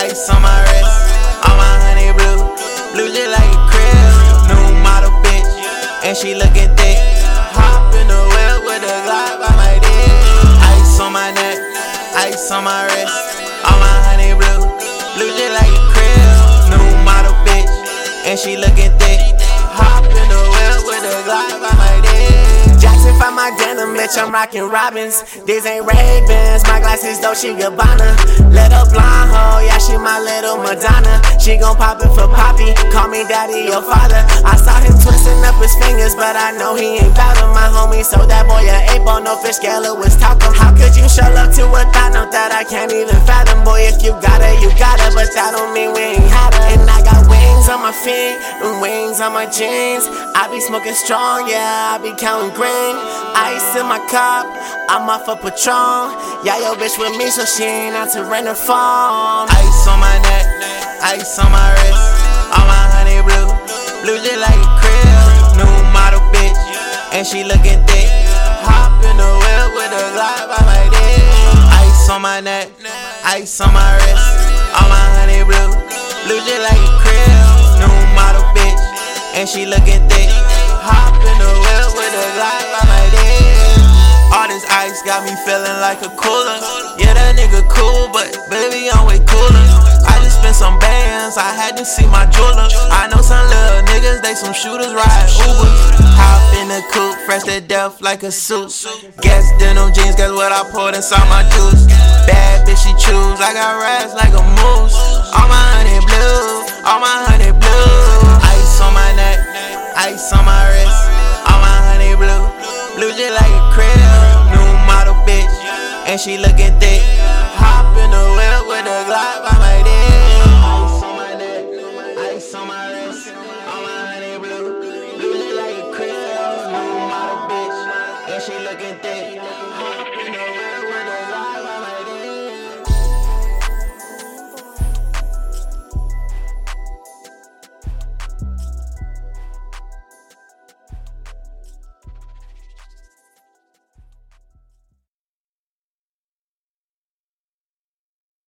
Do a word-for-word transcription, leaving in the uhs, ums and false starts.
Ice on my wrist, on my honey blue, blue just like a crib. New model bitch, and she looking thick. Hop in the whip with a Glock by my dick. Ice on my neck, ice on my wrist, on my honey blue, blue just like a crib. New model bitch, and she looking thick. Hop in the whip with a Glock by my dick. Jackson found my denim, bitch, I'm rockin' Robins. These ain't Ray-Bans, my glasses Dolce Gabbana. Little blonde hoe, yeah, she my little Madonna. She gon' pop it for Poppy, call me daddy or father. I saw him twisting up his fingers, but I know he ain't bout him. My homie sold that boy a eight ball, no fish scale, it was taco. How could you show love to a thought note that I can't even fathom? Boy, if you got her, you got her, but that don't mean we ain't had her. And I got wings on my feet, and wings on my jeans. I be smoking strong, yeah, I be counting green. Ice in my cup, I'm off a Patron. Yeah, yo bitch with me, so she ain't out to rent her phone. Ice on my neck, ice on my wrist, on my honey blue, blue just like a crib. New model bitch, and she looking thick. Hop in the whip with a Glock by my dick. Ice on my neck, ice on my wrist, on my honey blue, blue just like a crib. New model bitch, and she looking thick. Hop in the whip with a Glock by my dick. All this ice got me feeling like a cooler. Yeah, that nigga cool, but baby, I'm way cooler. I just spent some bands, I had to see my jeweler. I know some little niggas, they some shooters, ride Uber. Hop in the coupe, fresh to death like a suit. Guess denim jeans, guess what I poured inside my juice. Bad bitch, she choose, I got rats like a moose. All my honey blue,